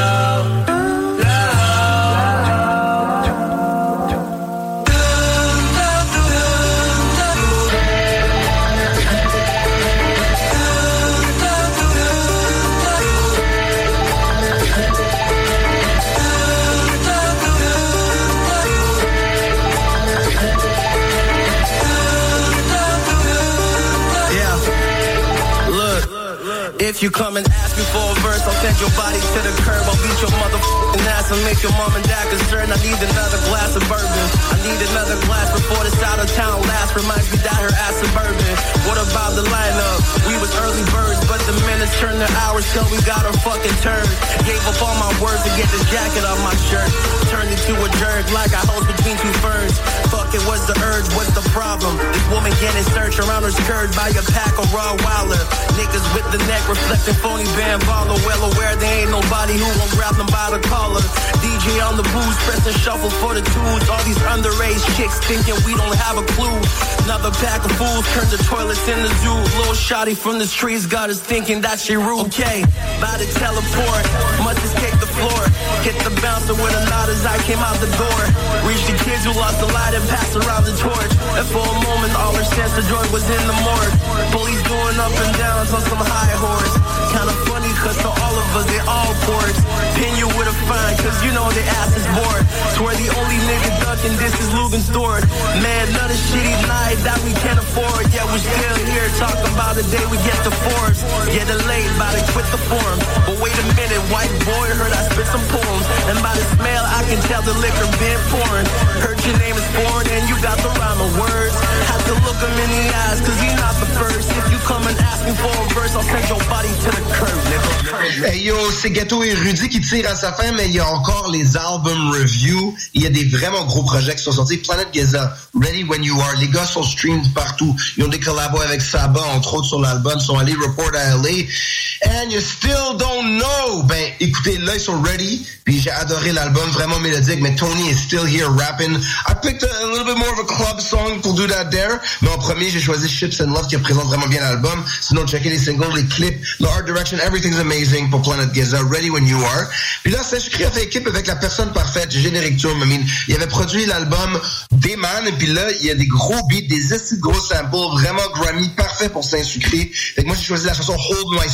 If you come and ask me for a verse, I'll send your body to the curb. I'll beat your motherfucking ass and make your mom and dad concerned. I need another glass of bourbon. I need another glass before this out of town last. Reminds me that her ass suburban. What about the lineup? We was early birds, but the minutes turned to hours till we got our fucking turn. Gave up all my words to get this jacket off my shirt. Turned into a jerk like I hose between two ferns. Fuck it, what's the urge? What's the problem? This woman getting searched around her skirt by a pack of raw wilder. Niggas with the neck reflecting phony band baller. Well aware there ain't nobody who won't grab them by the collar. D J on the booze, pressing shuffle for the tunes. All these underage chicks thinking we don't have a clue. Another pack of fools turned the toilets in the zoo. Little shotty from the streets got us thinking that she rude. Okay, about to teleport, must escape the floor. Hit the bouncer with a nod as I came out the door. Reach the kids who lost the light and passed around the torch. And for a moment all her sense of joy was in the morgue. Police doing up and downs on some high horse. Kinda funny cause to all of us they all ports. Pin you with a fine cause you know their ass is bored. Swear the only nigga ducking this is Lugan Stewart. Man, another shitty night that we can't afford. Yeah, we're still here talking about the day we get the Forbes. Getting late, about to quit the form. But wait a minute, white boy, heard I spit some poems. And by the smell I can tell the liquor been pouring. Heard your name is foreign and you got the rhyme of words. Had to look him in the eyes cause he not the first. If you come and ask me for a verse, I'll send your body to the curb, nigga. Hey yo, c'est Ghetto et Rudy qui tire à sa fin, mais il y a encore les album reviews. Il y a des vraiment gros projets qui sont sortis. Planet Giza, Ready When You Are. Les gars sont streamed partout. Ils ont des collabos avec Saba, entre autres sur l'album. Ils sont allés report à L A. And you still don't know. Ben, écoutez, là, ils sont ready. Puis j'ai adoré l'album, vraiment mélodique. Mais Tony is still here rapping. I picked a, a little bit more of a club song pour Do That Dare. Mais en premier, j'ai choisi Ships and Love qui représente vraiment bien l'album. Sinon, checkez les singles, les clips, le art direction, everything's amazing pour Planet Giza, Ready When You Are. Puis là, c'est écrit avec équipe avec la personne parfaite, Générique Tour. I mean, il avait produit l'album Dayman, et puis là, il y a des gros beats, des estis de gros samples, vraiment Grammy, parfait pour Saint-Sucré. Fait que moi, j'ai choisi la chanson Hold My Soul avec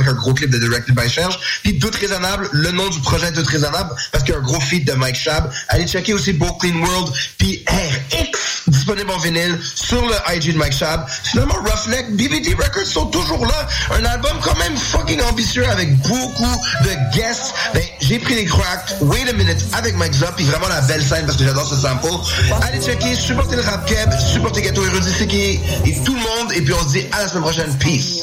un gros clip de Directed by Serge. Puis Doute Raisonnable, le nom du projet est Doute Raisonnable, parce qu'il y a un gros feat de Mike Shab. Allez checker aussi Beau Clean World, puis R X, disponible en vinyle, sur le I G de Mike Shab. Finalement, Roughneck, B B D Records sont toujours là. Un album quand même fucking ambitieux, avec beaucoup de guests. Ben, j'ai pris les cracks, Wait a Minute, avec Mike Zop, puis vraiment la belle scène, parce que j'adore ce sample. Allez checker, supportez le rap keb, supportez Ghetto Érudit, c'est qui et tout le monde, et puis on se dit à la semaine prochaine. Peace.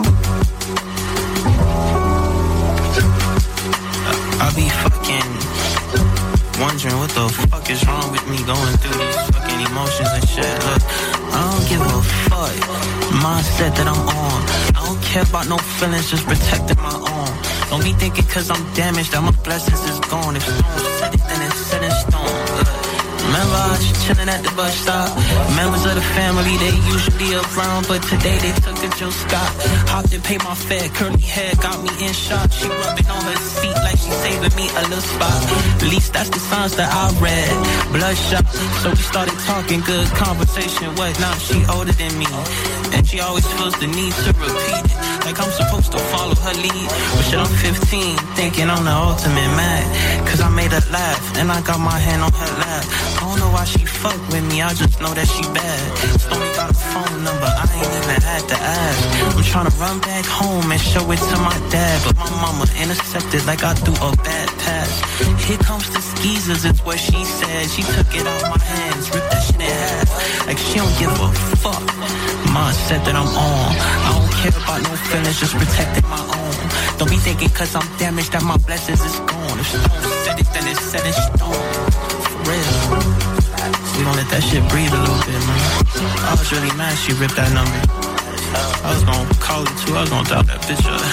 I'll be fucking wondering what the fuck is wrong with me going through these fucking emotions and shit. Look, I don't give a fuck. Mindset that I'm on. I don't care about no feelings, just protecting my own. Don't be thinking cause I'm damaged that my blessings is gone. If stone set it, then it's set in stone. Look, remember I was chilling at the bus stop. Members of the family, they usually around, but today they took a Jill Scott. Hopped and paid my fare, curly hair got me in shock. She rubbing on her seat like she saving me a little spot. At least that's the signs that I read. Bloodshot, so we started talking, good conversation, whatnot. She older than me, and she always feels the need to repeat it, like I'm supposed to follow her lead. But shit, I'm fifteen, thinking I'm the ultimate mad, cause I made her laugh, and I got my hand on her lap. I don't know why she fuck with me, I just know that she bad. Stormy got a phone number, I ain't even had to ask. I'm trying to run back home and show it to my dad, but my mama intercepted like I threw a bad pass. Here comes the skeezers, it's what she said. She took it out my hands, ripped that shit in half, like she don't give a fuck. Mindset that I'm on, I don't care about no feelings, just protecting my own. Don't be thinking cause I'm damaged that my blessings is gone. If stone said it, then it's set in stone. Real. We gon' let that shit breathe a little bit, man. I was really mad she ripped that number. I was gon' call it too, I was gon' drop that bitch up.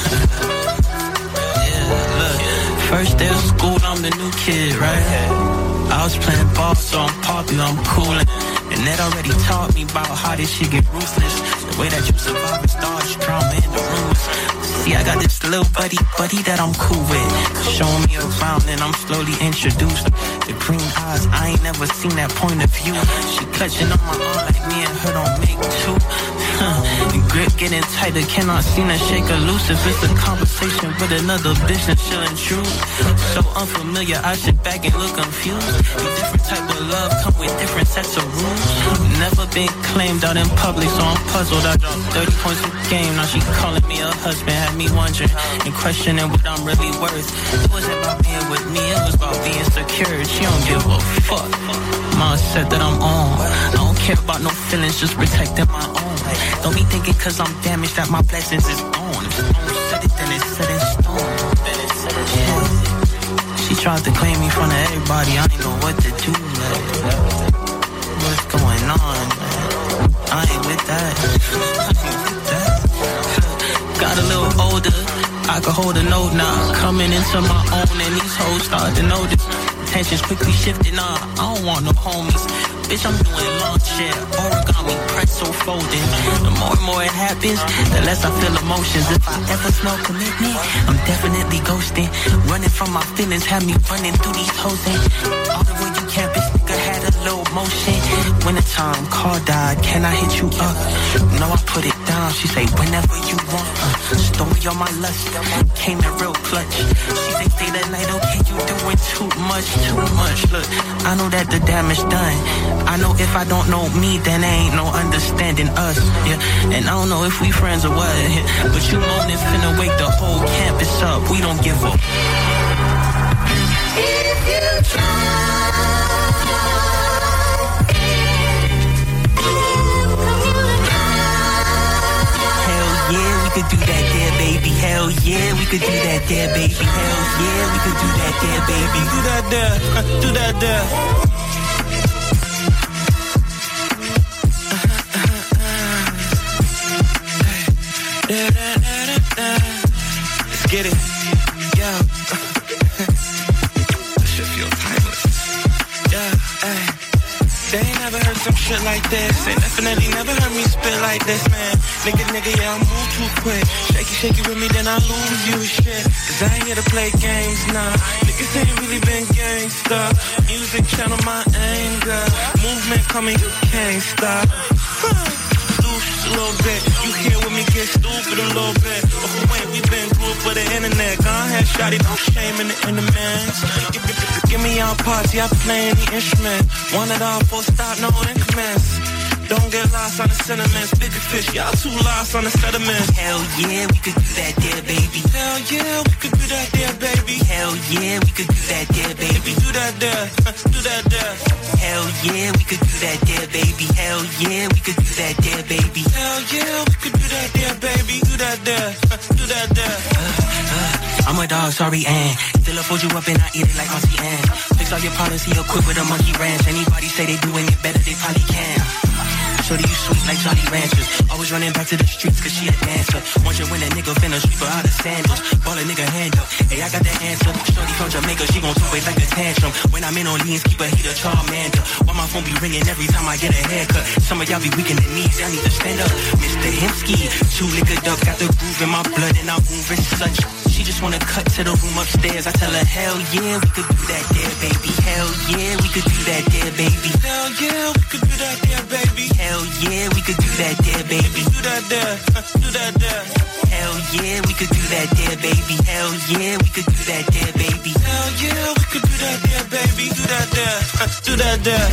Yeah, look. First day of school, I'm the new kid, right? I was playing ball, so I'm popular, I'm coolin'. And that already taught me about how this shit get ruthless. The way that you survive and start drama in the rumors. See, I got this little buddy, buddy that I'm cool with. Showing me around and I'm slowly introduced. The green eyes, I ain't never seen that point of view. She clutching on my arm like me and her don't make two. Huh. The grip getting tighter, cannot seem to shake her loose. If it's a conversation with another bitch, then she'll intrude. So unfamiliar, I sit back and look confused. A different type of love come with different sets of rules. Never been claimed out in public, so I'm puzzled. I dropped thirty points a game, now she calling me a husband. Had me wondering and questioning what I'm really worth. It wasn't about being with me, it was about being secure. She don't give a fuck. Mindset that I'm on, I don't care about no feelings, just protecting my own. Don't be thinking cause I'm damaged that my blessings is on. If stone said it, then it's set in stone. Yeah. She tried to claim me in front of everybody, I ain't know what to do, like, what's going on, man? I ain't with that. I ain't with that. Got a little older, I could hold a note now. Coming into my own and these hoes start to notice. Tensions quickly shifting, nah, I don't want no homies. Bitch, I'm doing lawn chair, origami, pretzel folding. The more and more it happens, the less I feel emotions. If I ever smell commitment, I'm definitely ghosting. Running from my feelings, have me running through these hoes. All the way you campus, nigga had a low motion. Wintertime, car died, can I hit you up? No, I put it down, she say whenever you want. uh, Story on my lust, came in real clutch. She say stay that night, okay, you doing too much, too much. Look, I know that the damage done. I know if I don't know me, then there ain't no understanding us, yeah. And I don't know if we friends or what, yeah. But you moaning finna wake the whole campus up. We don't give a if you try. Yeah, we could do that there, baby. Hell yeah, we could do that there, baby. Hell yeah, we could do that there, baby. Do that there, uh, do that there. Let's get it, yo. This shit feel timeless. Yeah, ay. They ain't never heard some shit like this. They definitely never heard me spit like this, man. Nigga, nigga, yeah, I move too quick. Shaky, shaky with me, then I lose you, shit. Cause I ain't here to play games, nah. Niggas ain't really been gangsta. Music channel my anger. Movement coming, you can't stop. Huh. Loose a little bit. You here with me, get stupid a little bit. But who ain't we been? Shawty, don't shame in the instruments. Give, give, give me our party, I play any instrument. One it all, full stop, no increments. Don't get lost on the sentiments. Bigger fish, y'all too lost on the sediments. Hell yeah, we could do that there, baby. Hell yeah, we could do that there, baby. Hell yeah, we could do that there, baby. Do that there, do that there. Hell yeah, we could do that there, baby. Hell yeah, we could do that there, baby. Hell yeah, we could do that there, baby. Do that there, do that there. Uh, uh, I'm a dog, sorry, and still I fold you up and I eat it like Auntie Anne. Fix all your problems, see you quick with a monkey ranch. Anybody say they doing it better, they probably can. Shorty, you sweet like Jolly Ranchers. Always running back to the streets cause she a dancer. Once you win a nigga, finna sweep her out of sandals. Ball a nigga hand up, hey, I got the answer. Shorty from Jamaica, she gon' do it like a tantrum. When I'm in on leans, keep a heater, Charmander. Why my phone be ringing every time I get a haircut? Some of y'all be weak in the knees, y'all need to stand up. Mister Hemsky, too liquored up, got the groove in my blood and I'm moving such. She just wanna cut to the room upstairs. I tell her, hell yeah, we could do that there, baby. Hell yeah, we could do that there, baby. Hell yeah, we could do that there, baby. Hell yeah, we could do that there, baby. Do that there, do that there. Hell yeah, we could do that there, baby. Hell yeah, we could do that there, baby. Hell yeah, we could do that there, baby. Do that there, do that there.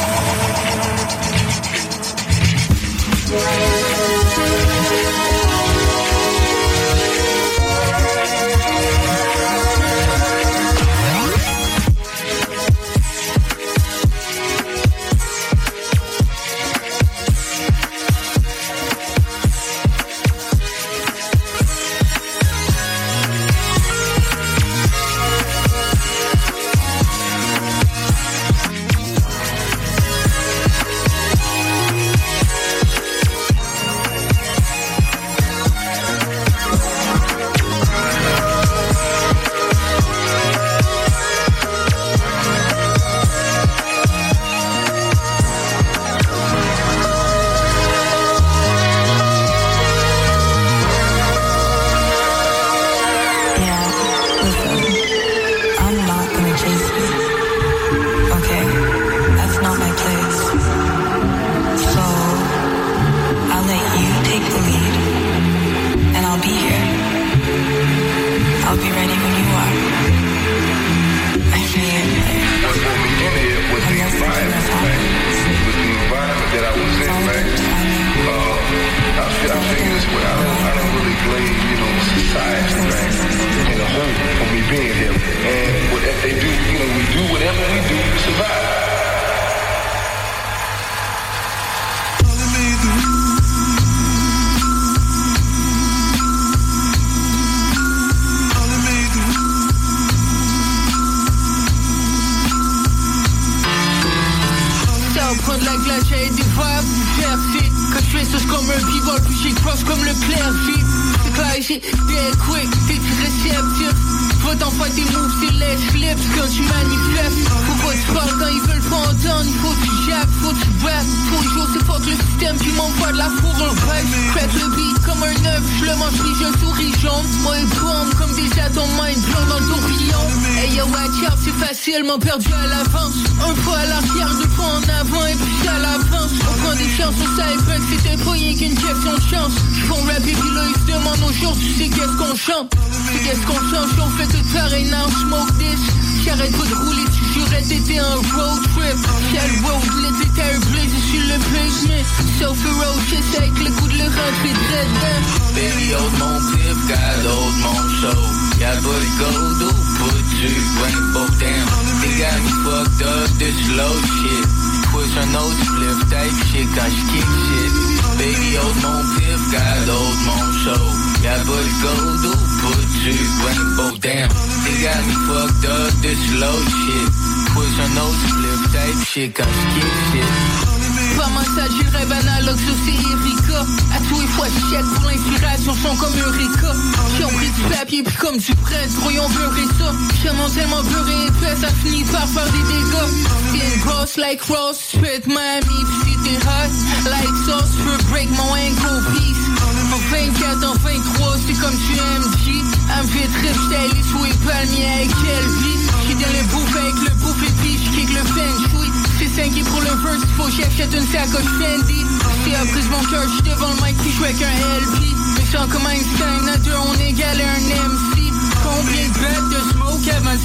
Perdu à l'avance, un pas à l'arrière, deux pas en avant et puis à l'avance. On prend des chances, on savait pas que c'était pas rien qu'une question de chance. J'font rapper puis là ils se demandent aujourd'hui c'est qu'est-ce qu'on chante. C'est qu'est-ce qu'on change, on fait tout pareil now, smoke this. J'arrête pas de rouler, tu jurais t'étais un road trip. Quel road, l'été t'as blazé sur le pavement. So ferocious avec le coup de le rentrer dedans. Baby, hold mon pif, God, hold mon show. Y'a pas de go, do, put you, rainbow down. They got me fucked up, this slow shit. Push on no split type shit, quand j'kick shit. Baby, hold mon pif, God, hold mon show. Y'a pas de go, do, put you, rainbow down. They got me fucked up, this slow shit. Push on no split type shit, quand j'kick shit. Pas mental, j'ai le rêve analogue, ça c'est Erika. À tous les fois, je check pour l'inspiration, sont comme Eureka. Qui ont pris du papier puis comme du presse, gros y'ont beurré ça. J'aime tellement beurré et fait, ça finit par faire des dégâts. T'es une boss like Ross, spit Miami, pis si t'es hot, like sauce, peux break mon ankle piece. En vingt-quatre, en vingt-trois, c'est comme tu M G. Elle me fait trip, j'étais allé sous les palmiers avec Elvis. J'étais dans le bouffe avec le bouffe et puis j'kick le feng shui. C'est cinq pour le verse, faut que j'achète une sacoche Fendi. Si après mon cœur, j'suis devant le mic puis j'joue avec un L P. Mais sans comme Einstein, à deux on égale un M C. Combien de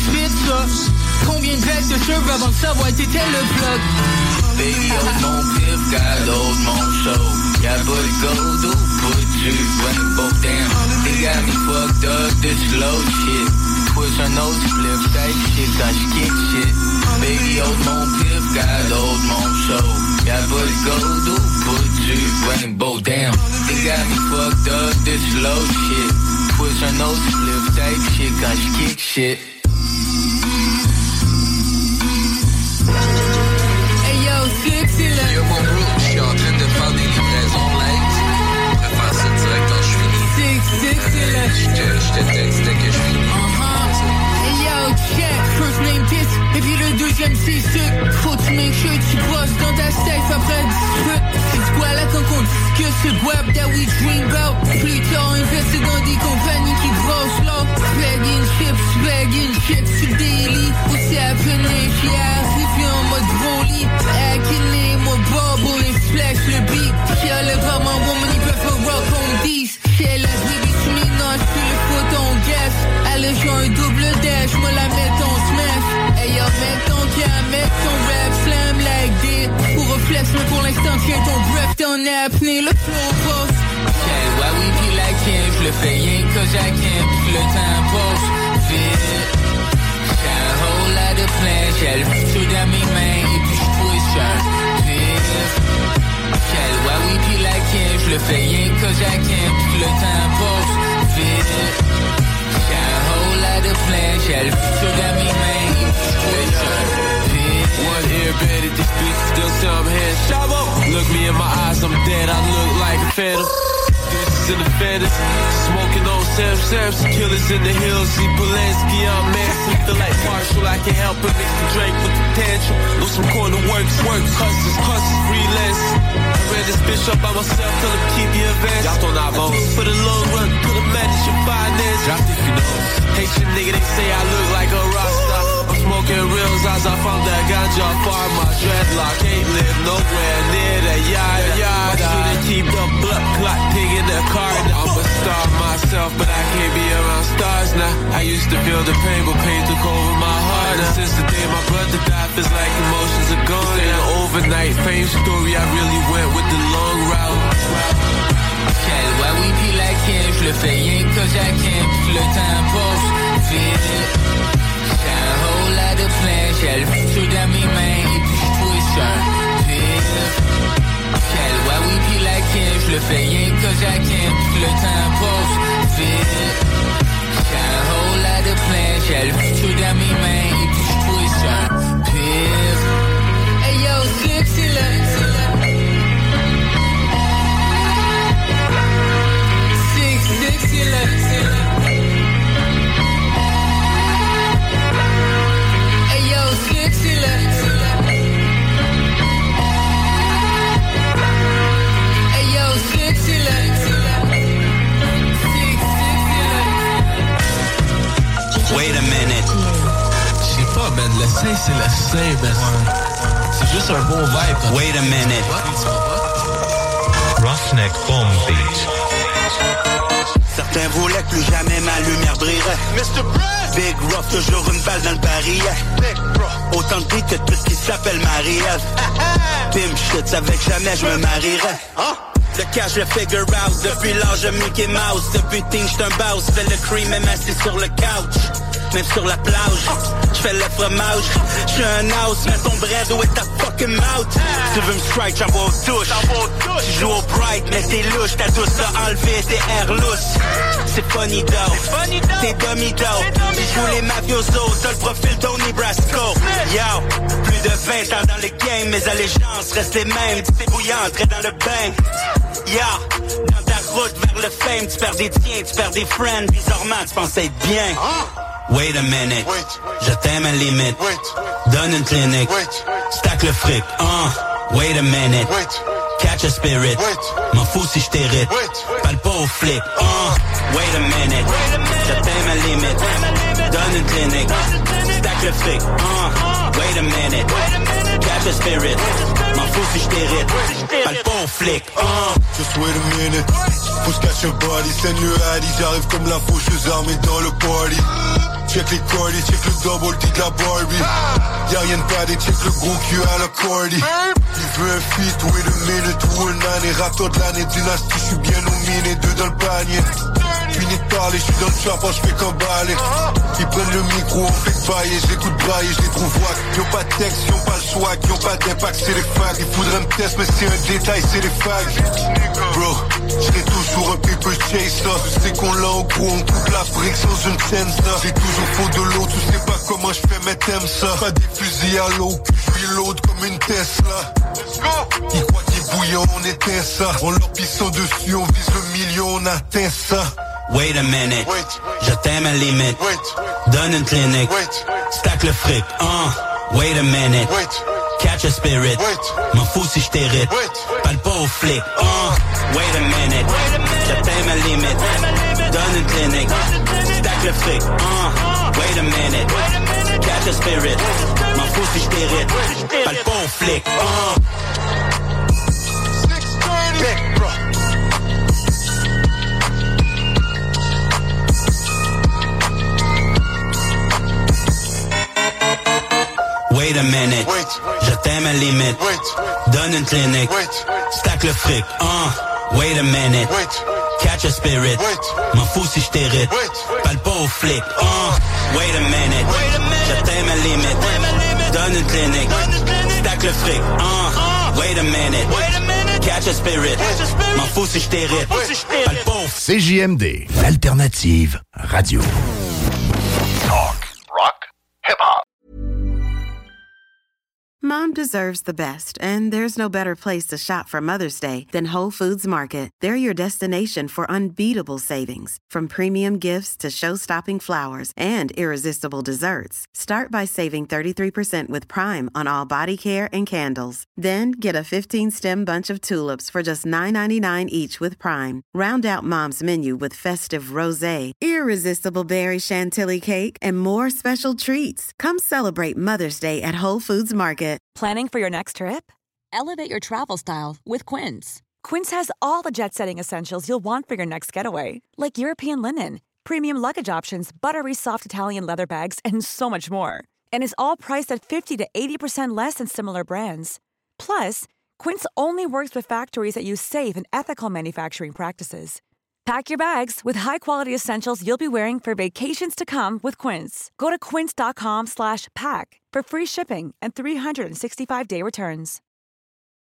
spit ça. Combien de bags de cheveux avant de savoir t'étais le plug? Baby, hold mon pif, God, hold mon show. Y'a pas de gold ou pas du rainbow, damn. They got me fucked up, this slow shit. Push un autre flip, type shit quand j'kick shit. Baby, hold mon pif, God, hold mon show. Y'a pas de gold ou pas du rainbow, damn. They got me fucked up, this slow shit. Push un autre flip, type shit quand j'kick shit. Yo mon bro, je suis en train de faire des livraisons light. Je vais faire ça direct quand je finis. Six, six, Je te, je te texte dès que je finis. Hey yo, check, first name this, et puis le deuxième c'est ce. Faut que tu make sure tu bosses dans ta safe après dix-huit. C'est quoi là quand on discute ce web that we dream about. Plus tard, investi dans des compagnies qui grossent là. Bagging chips, bagging chips sur daily. Aussi happening, j'y arrive en mode broly. Acting my bubble and flex le beat. Y'a le vraiment woman, ils peuvent rock on these. J'ai la baby, tu ménages, tu le faut ton gas. Elle a joué un double dash, moi la mets en smash. Hey yo, mets ton cam, mets ton rap, slam like this. Pour reflex, mais pour l'instant, tiens ton breath, t'en apnée, le flow boss. Yeah, why we be like him, je le fais rien cause I can't, puis le temps passe vite. J'ai un whole lot de plans, j'ai le futur dans mes mains, et puis j'push un pif. Yeah, why we be like him, je le fais rien cause I can't, puis le temps passe vite. J'ai un whole lot de plans, j'ai le futur dans mes mains, et puis j'push un pif. One ear bed at this beat, still see I'm head shallow. Look me in my eyes, I'm dead, I look like a phantom. Deuces in the feathers, smoking on Sam Sam's, killers in the hills, see Polanski, I'm massive. Feel like Marshall, I can't help it, mix the drink with the tantrum. Know some corner works, works, hustlers, hustlers, freelance. I ran this bitch up by myself, tell him keep your advance. Y'all don't have on for the long run, could've managed your finance. Drop if you know. Hate your nigga, they say I look like a rockstar. I'm smoking reals as I found that ganja far. My dreadlock ain't live nowhere near the yada yada. I should've keep the blood clot pig in the car. I'm a star myself, but I can't be around stars now. I used to feel the pain, but pain took over my heart. And since the day my brother died, feels like emotions are gone. Ain't an overnight fame story, I really went with the long route. Yeah, why we be like him, je le fais rien cause I can't, puis le temps passe vite. J'ai un whole lot de plans, j'ai le futur dans mes mains, et puis j'push un pif. Yeah, why we be like him, je le fais rien cause I can't, puis le temps passe vite. J'ai un whole lot de plans, j'ai le futur dans mes mains, et puis j'push un pif. Hey yo, Slip, c'est là, c'est là. Six, six, c'est là, c'est là. Hey yo, Slip, c'est là, c'est là. Hey yo, Slip, c'est là, c'est là. Six, six, c'est là. Wait a minute. Je sais pas, man, le sein, c'est le sein, man. C'est juste un bon vibe. Quand Wait a minute. Roughneck Bomb Beat. Certains voulaient que plus jamais ma lumière brillerait. mister Brad. Big Rough, toujours une balle dans le barillet. Autant de beat que tout ce qui s'appelle Marie-Ève. Pim shit, savais que jamais je me marierais. Le cash, le figure out. Depuis l'âge de Mickey Mouse. Depuis teen, j'suis un boss. Fais le cream et m'assis sur le couch. Même sur la plage, j'fais le fromage. J'suis un house, mais ton bread, où est ta fucking mouth? Tu veux me strike, j'envoie aux touches. Tu joues au bright, mais t'es louche. T'as tous à enlever, tes airs lousses. C'est funny though, t'es dummy though. Tu joues les mafiosos, t'as le profil Tony Brasco. Yo, plus de vingt ans dans le game, mes allégeances restent les mêmes. Tu t'es bouillant, entrer dans le bain. Yo, dans ta route vers le fame, tu perds des tiens, tu perds des friends. Bizarrement, tu penses être bien. Wait a minute, Wait. Je t'aime à limite, Wait. Donne une clinique, Wait. Stack le fric, uh. Wait a minute, Wait. Catch a spirit, m'en fous si je t'hérite, parle pas au flic, uh. Wait a minute, Wait a minute. Je t'aime à limite, donne une clinique, stack le fric, uh. Wait a minute, Wait a minute. Catch a spirit, m'en fous si je t'hérite, parle pas au flic, uh. Just wait a minute, faut se cacher un body, c'est le Adi, j'arrive comme la faucheuse armée dans le party. Check les cordes, check le double D de la Barbie. Y'a rien de padé, check le gros cul à la cordy. Il veut un feat, wait a minute ou un année. Raptor de l'année, dynastie, j'suis bien nominé, deux dans le panier. Fini de parler, j'suis dans le chapin, j'fais qu'un balai. Ils prennent le micro, on fait bailler, j'écoute brailler, j'les trouve wack. Y'ont pas de texte, y'ont pas le swag, y'ont pas d'impact, c'est les fags. Ils voudraient me tester, mais c'est un détail, c'est les fags. Bro, j'serai toujours un paper chaser. Tu sais qu'on l'a en gros, on coupe la brique sans une tensa. J'ai toujours faux de l'eau, tu sais pas comment j'fais, mais t'aimes ça. Pas des fusils à l'eau, puis l'autre comme une Tesla. Ils croient qu'ils bouillent, on éteint ça. On leur pissant dessus, on vise le million, on atteint ça. Wait a minute, je t'aime à limite. Donne une clinique, stack le fric, uh. Wait a minute, catch a spirit. M'en fous si j't'hérite, parle pas au flic, uh. Wait a minute, je t'aime à limite. Donne une clinique, stack le fric, uh. Wait a minute, catch a spirit. M'en fous si j't'hérite, parle pas au flic, uh. Wait a minute, je t'aime à limite. Donne une clinique, stack le fric, uh. Wait a minute, catch a spirit. M'en fous si j't'hérite, parle pas au flic, uh. Wait a minute, je t'aime à limite. Donne une clinique, stack le fric, uh. Wait a minute, catch a spirit. M'en fous si j't'hérite, parle pas au flic. C J M D, l'alternative radio. Talk, rock, hip-hop. Mom deserves the best, and there's no better place to shop for Mother's Day than Whole Foods Market. They're your destination for unbeatable savings, from premium gifts to show-stopping flowers and irresistible desserts. Start by saving thirty-three percent with Prime on all body care and candles. Then get a fifteen-stem bunch of tulips for just nine ninety-nine each with Prime. Round out Mom's menu with festive rosé, irresistible berry chantilly cake, and more special treats. Come celebrate Mother's Day at Whole Foods Market. Planning for your next trip? Elevate your travel style with Quince. Quince has all the jet-setting essentials you'll want for your next getaway, like European linen, premium luggage options, buttery soft Italian leather bags, and so much more. And is all priced at fifty to eighty percent less than similar brands. Plus, Quince only works with factories that use safe and ethical manufacturing practices. Pack your bags with high-quality essentials you'll be wearing for vacations to come with Quince. Go to quince.com slash pack for free shipping and three sixty-five day returns.